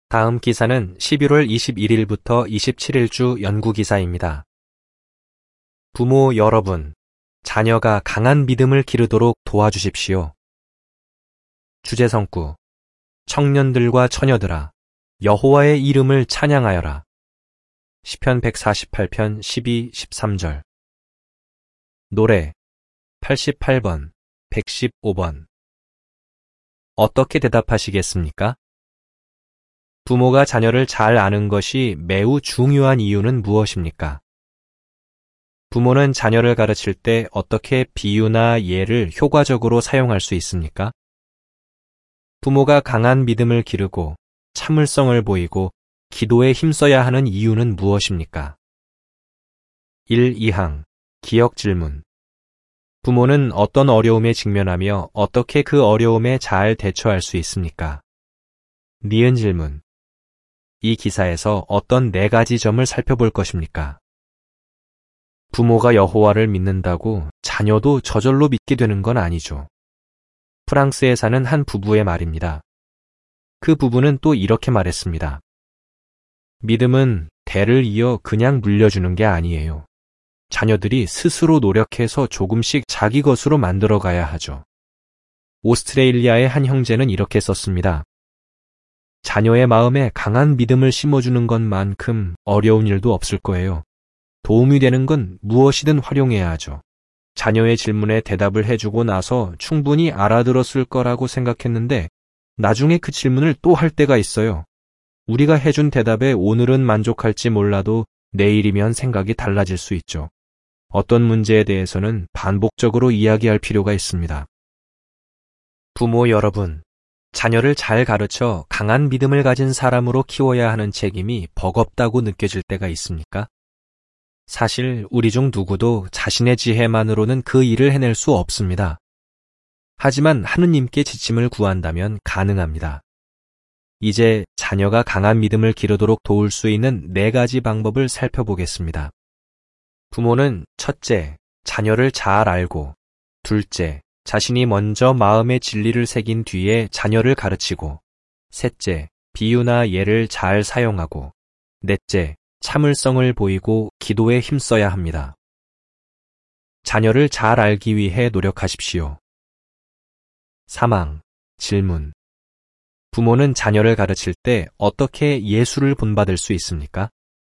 다음 기사는 11월 21일부터 27일주 연구 기사입니다. 부모 여러분, 자녀가 강한 믿음을 기르도록 도와주십시오. 주제성구, 청년들과 처녀들아, 여호와의 이름을 찬양하여라. 시편 148편 12, 13절. 노래 88번, 115번. 어떻게 대답하시겠습니까? 부모가 자녀를 잘 아는 것이 매우 중요한 이유는 무엇입니까? 부모는 자녀를 가르칠 때 어떻게 비유나 예를 효과적으로 사용할 수 있습니까? 부모가 강한 믿음을 기르고 참을성을 보이고 기도에 힘써야 하는 이유는 무엇입니까? 1. 2항 기억 질문. 부모는 어떤 어려움에 직면하며 어떻게 그 어려움에 잘 대처할 수 있습니까? 니은 질문. 이 기사에서 어떤 4가지 점을 살펴볼 것입니까? 부모가 여호와를 믿는다고 자녀도 저절로 믿게 되는 건 아니죠. 프랑스에 사는 한 부부의 말입니다. 그 부부는 또 이렇게 말했습니다. 믿음은 대를 이어 그냥 물려주는 게 아니에요. 자녀들이 스스로 노력해서 조금씩 자기 것으로 만들어가야 하죠. 오스트레일리아의 한 형제는 이렇게 썼습니다. 자녀의 마음에 강한 믿음을 심어주는 것만큼 어려운 일도 없을 거예요. 도움이 되는 건 무엇이든 활용해야 하죠. 자녀의 질문에 대답을 해주고 나서 충분히 알아들었을 거라고 생각했는데 나중에 그 질문을 또 할 때가 있어요. 우리가 해준 대답에 오늘은 만족할지 몰라도 내일이면 생각이 달라질 수 있죠. 어떤 문제에 대해서는 반복적으로 이야기할 필요가 있습니다. 부모 여러분, 자녀를 잘 가르쳐 강한 믿음을 가진 사람으로 키워야 하는 책임이 버겁다고 느껴질 때가 있습니까? 사실 우리 중 누구도 자신의 지혜만으로는 그 일을 해낼 수 없습니다. 하지만 하느님께 지침을 구한다면 가능합니다. 이제 자녀가 강한 믿음을 기르도록 도울 수 있는 4가지 방법을 살펴보겠습니다. 부모는 첫째, 자녀를 잘 알고, 둘째, 자신이 먼저 마음의 진리를 새긴 뒤에 자녀를 가르치고, 셋째, 비유나 예를 잘 사용하고, 넷째, 참을성을 보이고 기도에 힘써야 합니다. 자녀를 잘 알기 위해 노력하십시오. 3항 질문. 부모는 자녀를 가르칠 때 어떻게 예수를 본받을 수 있습니까?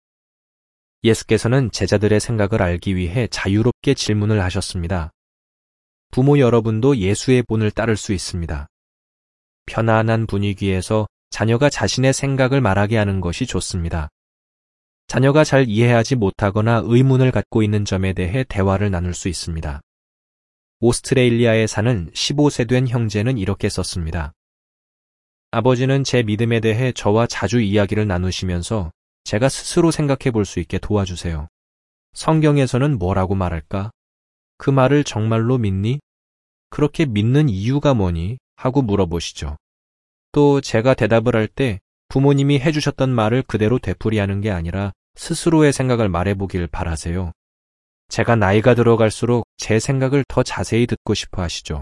예수께서는 제자들의 생각을 알기 위해 자유롭게 질문을 하셨습니다. 부모 여러분도 예수의 본을 따를 수 있습니다. 편안한 분위기에서 자녀가 자신의 생각을 말하게 하는 것이 좋습니다. 자녀가 잘 이해하지 못하거나 의문을 갖고 있는 점에 대해 대화를 나눌 수 있습니다. 오스트레일리아에 사는 15세 된 형제는 이렇게 썼습니다. 아버지는 제 믿음에 대해 저와 자주 이야기를 나누시면서 제가 스스로 생각해 볼 수 있게 도와주세요. 성경에서는 뭐라고 말할까? 그 말을 정말로 믿니? 그렇게 믿는 이유가 뭐니? 하고 물어보시죠. 또 제가 대답을 할 때 부모님이 해주셨던 말을 그대로 되풀이하는 게 아니라 스스로의 생각을 말해보길 바라세요. 제가 나이가 들어갈수록 제 생각을 더 자세히 듣고 싶어 하시죠.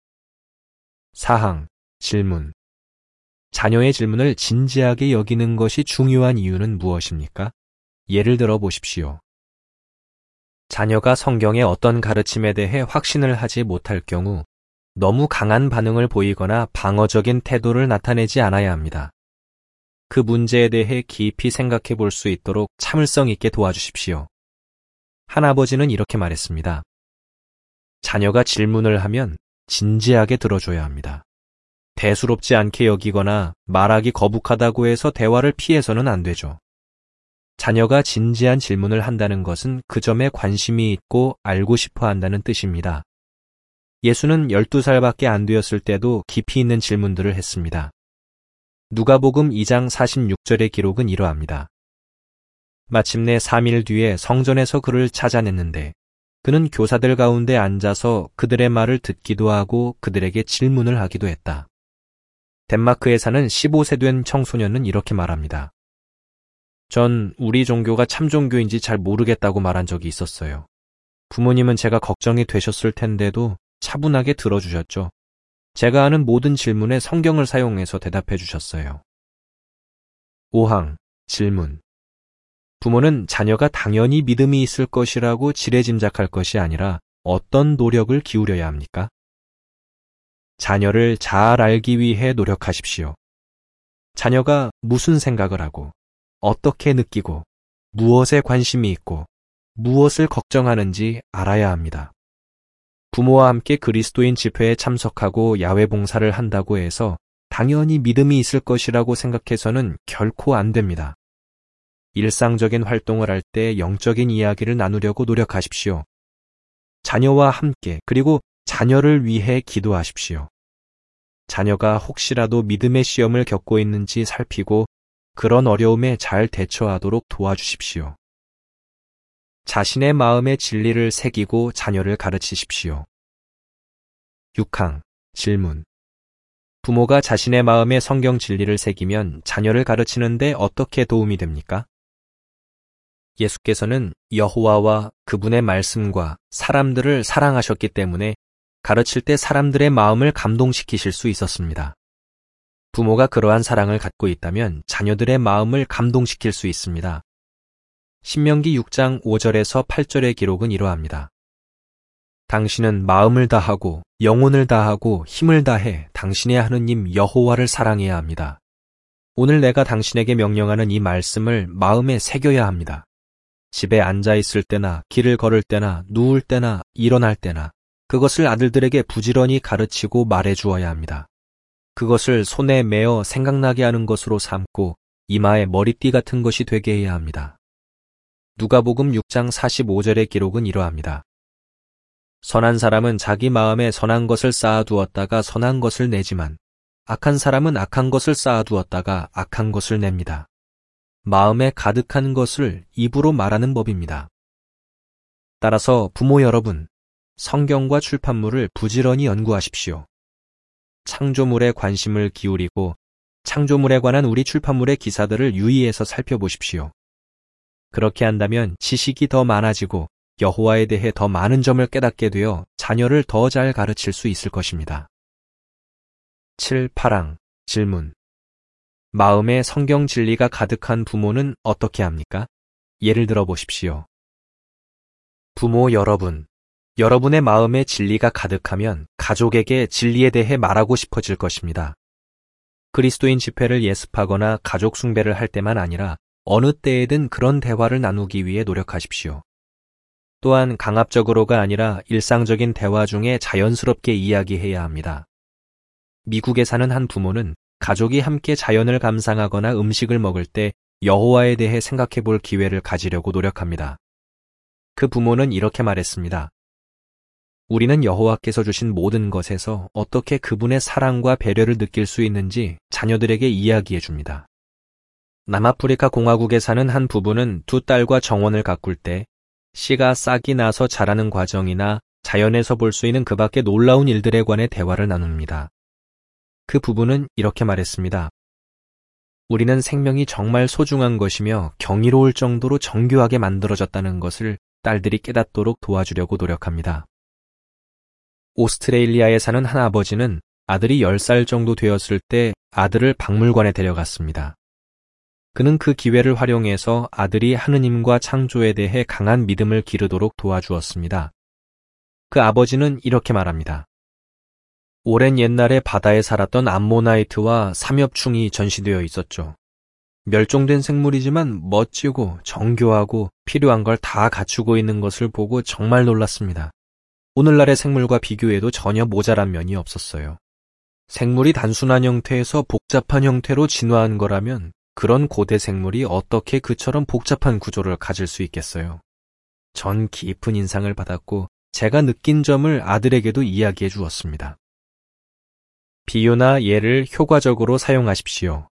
4항 질문. 자녀의 질문을 진지하게 여기는 것이 중요한 이유는 무엇입니까? 예를 들어 보십시오. 자녀가 성경의 어떤 가르침에 대해 확신을 하지 못할 경우 너무 강한 반응을 보이거나 방어적인 태도를 나타내지 않아야 합니다. 그 문제에 대해 깊이 생각해 볼 수 있도록 참을성 있게 도와주십시오. 한 아버지는 이렇게 말했습니다. 자녀가 질문을 하면 진지하게 들어줘야 합니다. 대수롭지 않게 여기거나 말하기 거북하다고 해서 대화를 피해서는 안 되죠. 자녀가 진지한 질문을 한다는 것은 그 점에 관심이 있고 알고 싶어 한다는 뜻입니다. 예수는 12살밖에 안 되었을 때도 깊이 있는 질문들을 했습니다. 누가복음 2장 46절의 기록은 이러합니다. 마침내 3일 뒤에 성전에서 그를 찾아냈는데 그는 교사들 가운데 앉아서 그들의 말을 듣기도 하고 그들에게 질문을 하기도 했다. 덴마크에 사는 15세 된 청소년은 이렇게 말합니다. 전 우리 종교가 참 종교인지 잘 모르겠다고 말한 적이 있었어요. 부모님은 제가 걱정이 되셨을 텐데도 차분하게 들어주셨죠. 제가 하는 모든 질문에 성경을 사용해서 대답해 주셨어요. 5항 질문. 부모는 자녀가 당연히 믿음이 있을 것이라고 지레짐작할 것이 아니라 어떤 노력을 기울여야 합니까? 자녀를 잘 알기 위해 노력하십시오. 자녀가 무슨 생각을 하고, 어떻게 느끼고, 무엇에 관심이 있고, 무엇을 걱정하는지 알아야 합니다. 부모와 함께 그리스도인 집회에 참석하고 야외 봉사를 한다고 해서 당연히 믿음이 있을 것이라고 생각해서는 결코 안 됩니다. 일상적인 활동을 할 때 영적인 이야기를 나누려고 노력하십시오. 자녀와 함께 그리고 자녀를 위해 기도하십시오. 자녀가 혹시라도 믿음의 시험을 겪고 있는지 살피고 그런 어려움에 잘 대처하도록 도와주십시오. 자신의 마음의 진리를 새기고 자녀를 가르치십시오. 6항 질문. 부모가 자신의 마음에 성경 진리를 새기면 자녀를 가르치는데 어떻게 도움이 됩니까? 예수께서는 여호와와 그분의 말씀과 사람들을 사랑하셨기 때문에 가르칠 때 사람들의 마음을 감동시키실 수 있었습니다. 부모가 그러한 사랑을 갖고 있다면 자녀들의 마음을 감동시킬 수 있습니다. 신명기 6장 5절에서 8절의 기록은 이러합니다. 당신은 마음을 다하고 영혼을 다하고 힘을 다해 당신의 하느님 여호와를 사랑해야 합니다. 오늘 내가 당신에게 명령하는 이 말씀을 마음에 새겨야 합니다. 집에 앉아 있을 때나 길을 걸을 때나 누울 때나 일어날 때나 그것을 아들들에게 부지런히 가르치고 말해 주어야 합니다. 그것을 손에 메어 생각나게 하는 것으로 삼고 이마에 머리띠 같은 것이 되게 해야 합니다. 누가복음 6장 45절의 기록은 이러합니다. 선한 사람은 자기 마음에 선한 것을 쌓아두었다가 선한 것을 내지만 악한 사람은 악한 것을 쌓아두었다가 악한 것을 냅니다. 마음에 가득한 것을 입으로 말하는 법입니다. 따라서 부모 여러분, 성경과 출판물을 부지런히 연구하십시오. 창조물에 관심을 기울이고 창조물에 관한 우리 출판물의 기사들을 유의해서 살펴보십시오. 그렇게 한다면 지식이 더 많아지고 여호와에 대해 더 많은 점을 깨닫게 되어 자녀를 더 잘 가르칠 수 있을 것입니다. 7, 8항 질문. 마음에 성경 진리가 가득한 부모는 어떻게 합니까? 예를 들어 보십시오. 부모 여러분, 여러분의 마음에 진리가 가득하면 가족에게 진리에 대해 말하고 싶어질 것입니다. 그리스도인 집회를 예습하거나 가족 숭배를 할 때만 아니라 어느 때에든 그런 대화를 나누기 위해 노력하십시오. 또한 강압적으로가 아니라 일상적인 대화 중에 자연스럽게 이야기해야 합니다. 미국에 사는 한 부모는 가족이 함께 자연을 감상하거나 음식을 먹을 때 여호와에 대해 생각해 볼 기회를 가지려고 노력합니다. 그 부모는 이렇게 말했습니다. 우리는 여호와께서 주신 모든 것에서 어떻게 그분의 사랑과 배려를 느낄 수 있는지 자녀들에게 이야기해 줍니다. 남아프리카 공화국에 사는 한 부부는 두 딸과 정원을 가꿀 때 씨가 싹이 나서 자라는 과정이나 자연에서 볼 수 있는 그 밖의 놀라운 일들에 관해 대화를 나눕니다. 그 부부는 이렇게 말했습니다. 우리는 생명이 정말 소중한 것이며 경이로울 정도로 정교하게 만들어졌다는 것을 딸들이 깨닫도록 도와주려고 노력합니다. 오스트레일리아에 사는 한 아버지는 아들이 10살 정도 되었을 때 아들을 박물관에 데려갔습니다. 그는 그 기회를 활용해서 아들이 하느님과 창조에 대해 강한 믿음을 기르도록 도와주었습니다. 그 아버지는 이렇게 말합니다. 오랜 옛날에 바다에 살았던 암모나이트와 삼엽충이 전시되어 있었죠. 멸종된 생물이지만 멋지고 정교하고 필요한 걸 다 갖추고 있는 것을 보고 정말 놀랐습니다. 오늘날의 생물과 비교해도 전혀 모자란 면이 없었어요. 생물이 단순한 형태에서 복잡한 형태로 진화한 거라면 그런 고대 생물이 어떻게 그처럼 복잡한 구조를 가질 수 있겠어요. 전 깊은 인상을 받았고 제가 느낀 점을 아들에게도 이야기해 주었습니다. 비유나 예를 효과적으로 사용하십시오.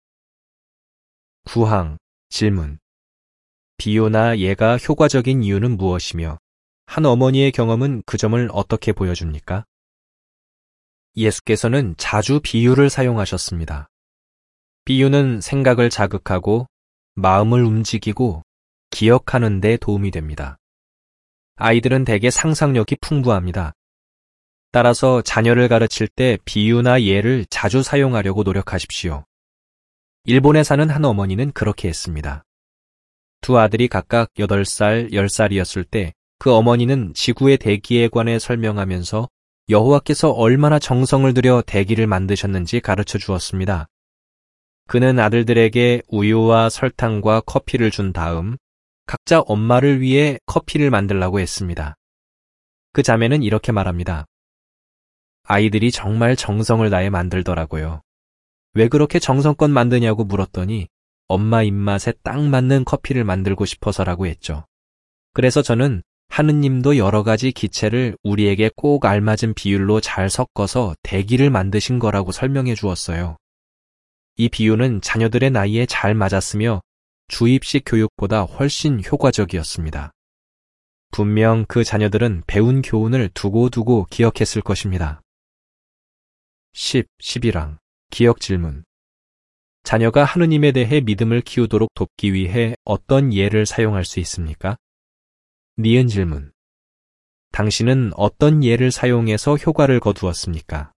9항 질문. 비유나 예가 효과적인 이유는 무엇이며 한 어머니의 경험은 그 점을 어떻게 보여줍니까? 예수께서는 자주 비유를 사용하셨습니다. 비유는 생각을 자극하고 마음을 움직이고 기억하는 데 도움이 됩니다. 아이들은 대개 상상력이 풍부합니다. 따라서 자녀를 가르칠 때 비유나 예를 자주 사용하려고 노력하십시오. 일본에 사는 한 어머니는 그렇게 했습니다. 두 아들이 각각 8살, 10살이었을 때 그 어머니는 지구의 대기에 관해 설명하면서 여호와께서 얼마나 정성을 들여 대기를 만드셨는지 가르쳐 주었습니다. 그는 아들들에게 우유와 설탕과 커피를 준 다음 각자 엄마를 위해 커피를 만들라고 했습니다. 그 자매는 이렇게 말합니다. 아이들이 정말 정성을 다해 만들더라고요. 왜 그렇게 정성껏 만드냐고 물었더니 엄마 입맛에 딱 맞는 커피를 만들고 싶어서라고 했죠. 그래서 저는 하느님도 여러 가지 기체를 우리에게 꼭 알맞은 비율로 잘 섞어서 대기를 만드신 거라고 설명해 주었어요. 이 비유는 자녀들의 나이에 잘 맞았으며 주입식 교육보다 훨씬 효과적이었습니다. 분명 그 자녀들은 배운 교훈을 두고두고 기억했을 것입니다. 11항 기억 질문. 자녀가 하느님에 대해 믿음을 키우도록 돕기 위해 어떤 예를 사용할 수 있습니까? 니은 질문. 당신은 어떤 예를 사용해서 효과를 거두었습니까?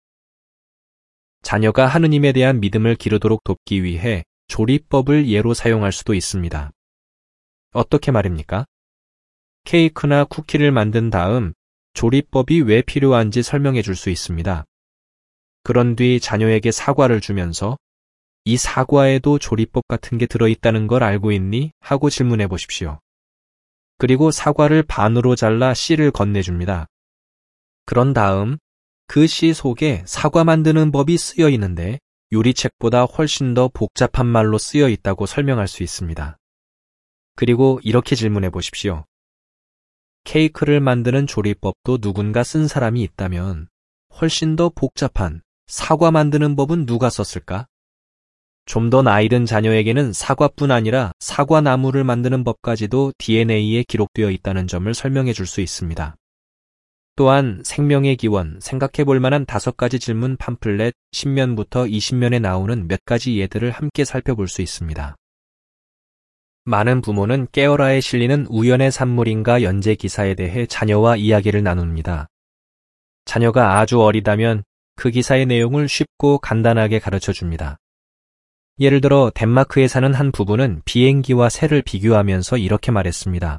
자녀가 하느님에 대한 믿음을 기르도록 돕기 위해 조리법을 예로 사용할 수도 있습니다. 어떻게 말입니까? 케이크나 쿠키를 만든 다음 조리법이 왜 필요한지 설명해 줄 수 있습니다. 그런 뒤 자녀에게 사과를 주면서 이 사과에도 조리법 같은 게 들어있다는 걸 알고 있니? 하고 질문해 보십시오. 그리고 사과를 반으로 잘라 씨를 건네줍니다. 그런 다음 그 씨 속에 사과 만드는 법이 쓰여 있는데 요리책보다 훨씬 더 복잡한 말로 쓰여 있다고 설명할 수 있습니다. 그리고 이렇게 질문해 보십시오. 케이크를 만드는 조리법도 누군가 쓴 사람이 있다면 훨씬 더 복잡한 사과 만드는 법은 누가 썼을까? 좀 더 나이 든 자녀에게는 사과뿐 아니라 사과나무를 만드는 법까지도 DNA에 기록되어 있다는 점을 설명해 줄 수 있습니다. 또한 생명의 기원, 생각해 볼 만한 5가지 질문 팜플렛 10면부터 20면에 나오는 몇 가지 예들을 함께 살펴볼 수 있습니다. 많은 부모는 깨어라에 실리는 우연의 산물인가 연재 기사에 대해 자녀와 이야기를 나눕니다. 자녀가 아주 어리다면 그 기사의 내용을 쉽고 간단하게 가르쳐 줍니다. 예를 들어 덴마크에 사는 한 부부는 비행기와 새를 비교하면서 이렇게 말했습니다.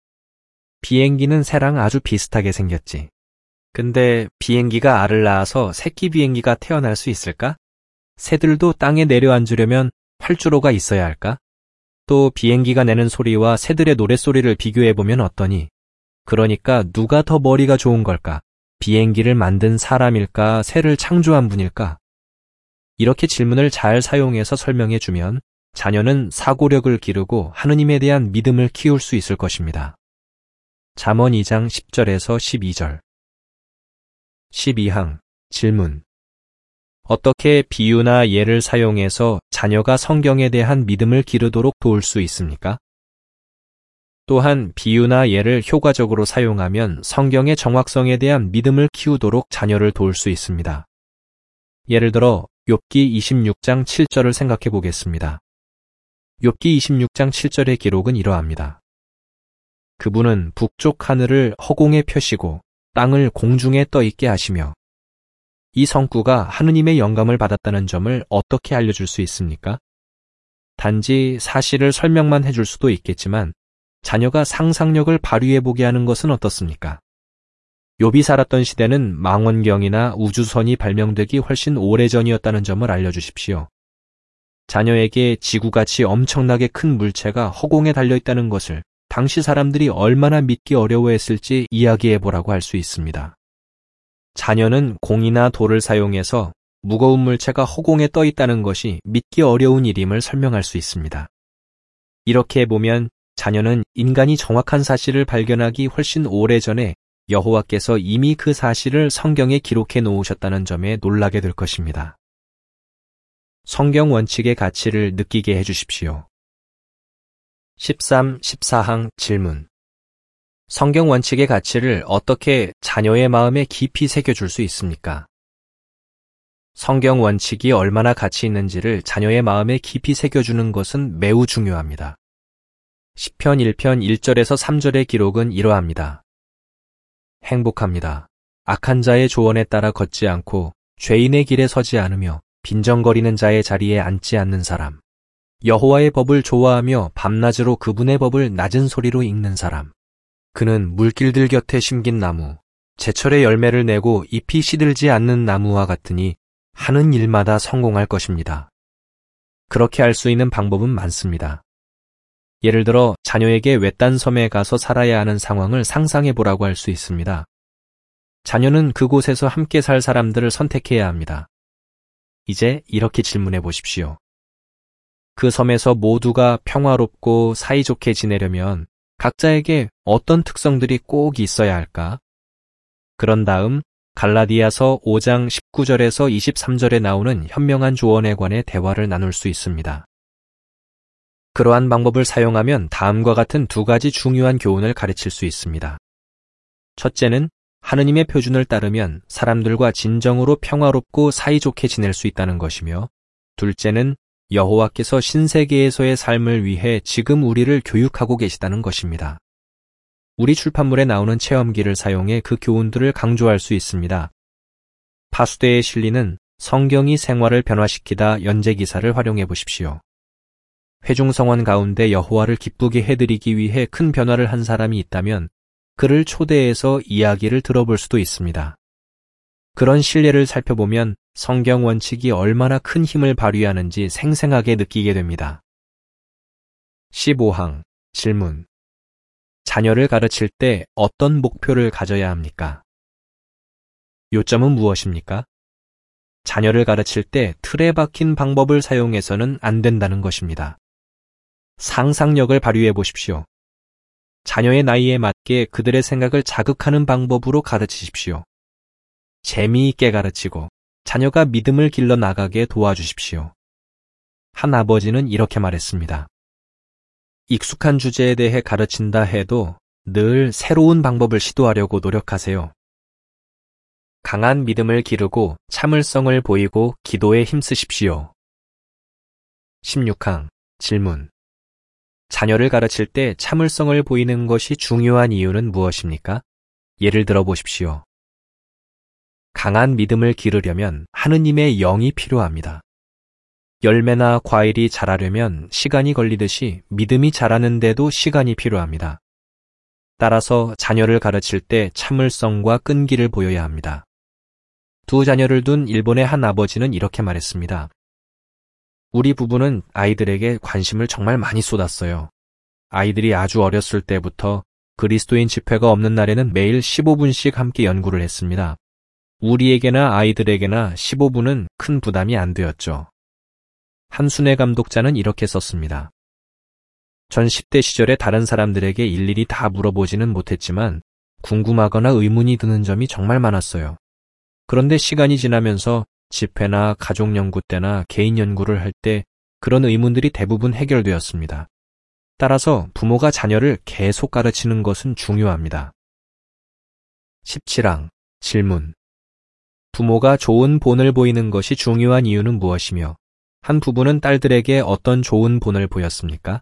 비행기는 새랑 아주 비슷하게 생겼지. 근데 비행기가 알을 낳아서 새끼 비행기가 태어날 수 있을까? 새들도 땅에 내려앉으려면 활주로가 있어야 할까? 또 비행기가 내는 소리와 새들의 노랫소리를 비교해보면 어떠니? 그러니까 누가 더 머리가 좋은 걸까? 비행기를 만든 사람일까? 새를 창조한 분일까? 이렇게 질문을 잘 사용해서 설명해주면 자녀는 사고력을 기르고 하느님에 대한 믿음을 키울 수 있을 것입니다. 잠언 2장 10절에서 12절. 12항 질문. 어떻게 비유나 예를 사용해서 자녀가 성경에 대한 믿음을 기르도록 도울 수 있습니까? 또한 비유나 예를 효과적으로 사용하면 성경의 정확성에 대한 믿음을 키우도록 자녀를 도울 수 있습니다. 예를 들어 욥기 26장 7절을 생각해 보겠습니다. 욥기 26장 7절의 기록은 이러합니다. 그분은 북쪽 하늘을 허공에 펴시고 땅을 공중에 떠 있게 하시며 이 성구가 하느님의 영감을 받았다는 점을 어떻게 알려줄 수 있습니까? 단지 사실을 설명만 해줄 수도 있겠지만 자녀가 상상력을 발휘해보게 하는 것은 어떻습니까? 욥이 살았던 시대는 망원경이나 우주선이 발명되기 훨씬 오래전이었다는 점을 알려주십시오. 자녀에게 지구같이 엄청나게 큰 물체가 허공에 달려있다는 것을 당시 사람들이 얼마나 믿기 어려워했을지 이야기해보라고 할 수 있습니다. 자녀는 공이나 돌을 사용해서 무거운 물체가 허공에 떠 있다는 것이 믿기 어려운 일임을 설명할 수 있습니다. 이렇게 보면 자녀는 인간이 정확한 사실을 발견하기 훨씬 오래전에 여호와께서 이미 그 사실을 성경에 기록해 놓으셨다는 점에 놀라게 될 것입니다. 성경 원칙의 가치를 느끼게 해주십시오. 13, 14항 질문. 성경 원칙의 가치를 어떻게 자녀의 마음에 깊이 새겨줄 수 있습니까? 성경 원칙이 얼마나 가치 있는지를 자녀의 마음에 깊이 새겨주는 것은 매우 중요합니다. 시편 1편 1절에서 3절의 기록은 이러합니다. 행복합니다. 악한 자의 조언에 따라 걷지 않고 죄인의 길에 서지 않으며 빈정거리는 자의 자리에 앉지 않는 사람. 여호와의 법을 좋아하며 밤낮으로 그분의 법을 낮은 소리로 읽는 사람. 그는 물길들 곁에 심긴 나무, 제철에 열매를 내고 잎이 시들지 않는 나무와 같으니 하는 일마다 성공할 것입니다. 그렇게 할 수 있는 방법은 많습니다. 예를 들어 자녀에게 외딴 섬에 가서 살아야 하는 상황을 상상해 보라고 할 수 있습니다. 자녀는 그곳에서 함께 살 사람들을 선택해야 합니다. 이제 이렇게 질문해 보십시오. 그 섬에서 모두가 평화롭고 사이좋게 지내려면 각자에게 어떤 특성들이 꼭 있어야 할까? 그런 다음 갈라디아서 5장 19절에서 23절에 나오는 현명한 조언에 관해 대화를 나눌 수 있습니다. 그러한 방법을 사용하면 다음과 같은 두 가지 중요한 교훈을 가르칠 수 있습니다. 첫째는 하느님의 표준을 따르면 사람들과 진정으로 평화롭고 사이좋게 지낼 수 있다는 것이며, 둘째는 여호와께서 신세계에서의 삶을 위해 지금 우리를 교육하고 계시다는 것입니다. 우리 출판물에 나오는 체험기를 사용해 그 교훈들을 강조할 수 있습니다. 파수대에 실리는 성경이 생활을 변화시키다 연재기사를 활용해 보십시오. 회중성원 가운데 여호와를 기쁘게 해드리기 위해 큰 변화를 한 사람이 있다면 그를 초대해서 이야기를 들어볼 수도 있습니다. 그런 신뢰를 살펴보면 성경 원칙이 얼마나 큰 힘을 발휘하는지 생생하게 느끼게 됩니다. 15항 질문. 자녀를 가르칠 때 어떤 목표를 가져야 합니까? 요점은 무엇입니까? 자녀를 가르칠 때 틀에 박힌 방법을 사용해서는 안 된다는 것입니다. 상상력을 발휘해 보십시오. 자녀의 나이에 맞게 그들의 생각을 자극하는 방법으로 가르치십시오. 재미있게 가르치고 자녀가 믿음을 길러 나가게 도와주십시오. 한 아버지는 이렇게 말했습니다. 익숙한 주제에 대해 가르친다 해도 늘 새로운 방법을 시도하려고 노력하세요. 강한 믿음을 기르고 참을성을 보이고 기도에 힘쓰십시오. 16항 질문. 자녀를 가르칠 때 참을성을 보이는 것이 중요한 이유는 무엇입니까? 예를 들어 보십시오. 강한 믿음을 기르려면 하느님의 영이 필요합니다. 열매나 과일이 자라려면 시간이 걸리듯이 믿음이 자라는데도 시간이 필요합니다. 따라서 자녀를 가르칠 때 참을성과 끈기를 보여야 합니다. 두 자녀를 둔 일본의 한 아버지는 이렇게 말했습니다. 우리 부부는 아이들에게 관심을 정말 많이 쏟았어요. 아이들이 아주 어렸을 때부터 그리스도인 집회가 없는 날에는 매일 15분씩 함께 연구를 했습니다. 우리에게나 아이들에게나 15분은 큰 부담이 안 되었죠. 한순애 감독자는 이렇게 썼습니다. 전 10대 시절에 다른 사람들에게 일일이 다 물어보지는 못했지만 궁금하거나 의문이 드는 점이 정말 많았어요. 그런데 시간이 지나면서 집회나 가족 연구 때나 개인 연구를 할 때 그런 의문들이 대부분 해결되었습니다. 따라서 부모가 자녀를 계속 가르치는 것은 중요합니다. 17항 질문. 부모가 좋은 본을 보이는 것이 중요한 이유는 무엇이며 한 부부는 딸들에게 어떤 좋은 본을 보였습니까?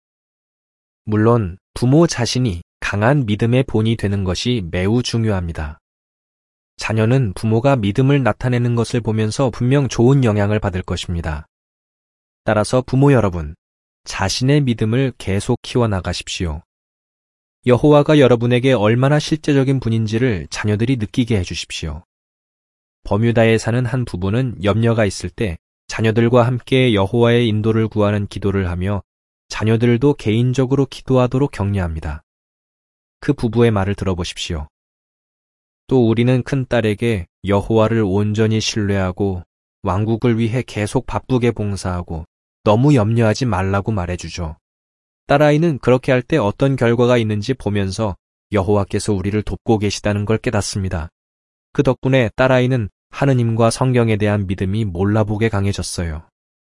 물론 부모 자신이 강한 믿음의 본이 되는 것이 매우 중요합니다. 자녀는 부모가 믿음을 나타내는 것을 보면서 분명 좋은 영향을 받을 것입니다. 따라서 부모 여러분, 자신의 믿음을 계속 키워나가십시오. 여호와가 여러분에게 얼마나 실제적인 분인지를 자녀들이 느끼게 해주십시오. 버뮤다에 사는 한 부부는 염려가 있을 때 자녀들과 함께 여호와의 인도를 구하는 기도를 하며 자녀들도 개인적으로 기도하도록 격려합니다. 그 부부의 말을 들어보십시오. 또 우리는 큰딸에게 여호와를 온전히 신뢰하고 왕국을 위해 계속 바쁘게 봉사하고 너무 염려하지 말라고 말해주죠. 딸아이는 그렇게 할 때 어떤 결과가 있는지 보면서 여호와께서 우리를 돕고 계시다는 걸 깨닫습니다. 그 덕분에 딸아이는 하느님과 성경에 대한 믿음이 몰라보게 강해졌어요.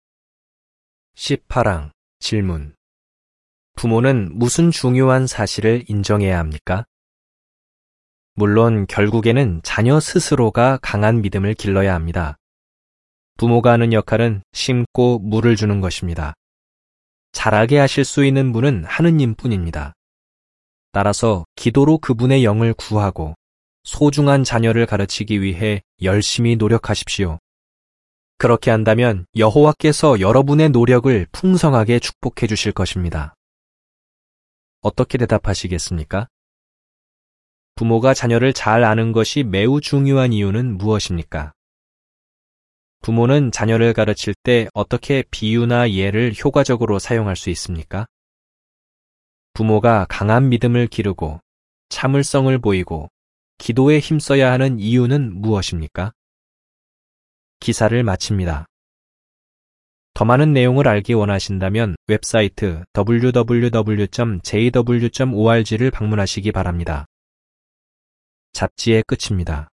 18항 질문. 부모는 무슨 중요한 사실을 인정해야 합니까? 물론 결국에는 자녀 스스로가 강한 믿음을 길러야 합니다. 부모가 하는 역할은 심고 물을 주는 것입니다. 자라게 하실 수 있는 분은 하느님뿐입니다. 따라서 기도로 그분의 영을 구하고 소중한 자녀를 가르치기 위해 열심히 노력하십시오. 그렇게 한다면 여호와께서 여러분의 노력을 풍성하게 축복해 주실 것입니다. 어떻게 대답하시겠습니까? 부모가 자녀를 잘 아는 것이 매우 중요한 이유는 무엇입니까? 부모는 자녀를 가르칠 때 어떻게 비유나 예를 효과적으로 사용할 수 있습니까? 부모가 강한 믿음을 기르고 참을성을 보이고 기도에 힘써야 하는 이유는 무엇입니까? 기사를 마칩니다. 더 많은 내용을 알기 원하신다면 웹사이트 www.jw.org를 방문하시기 바랍니다. 잡지의 끝입니다.